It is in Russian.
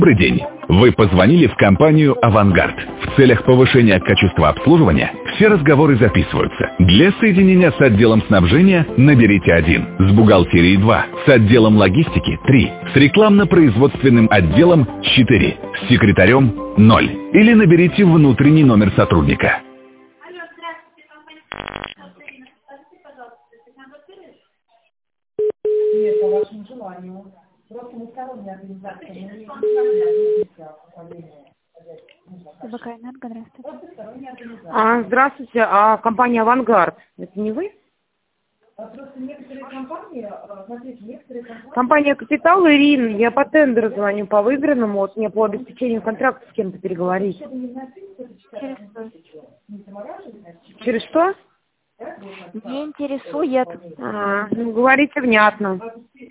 Добрый день. Вы позвонили в компанию «Авангард». В целях повышения качества обслуживания все разговоры записываются. Для соединения с отделом снабжения наберите 1, с бухгалтерией 2, с отделом логистики 3, с рекламно-производственным отделом 4, с секретарем 0. Или наберите внутренний номер сотрудника. Алло, здравствуйте, компания. Пожалуйста, Нет, по вашему желанию. Просто двусторонняя организация. ТВК «Энерго», здравствуйте. Здравствуйте, компания «Авангард». Это не вы? Просто некоторые компании, смотрите, некоторые компании... Компания «Капитал», Ирина, я по тендеру звоню, по выигранному, вот мне по обеспечению контракта с кем-то переговорить. Через что? Не интересует. Говорите внятно.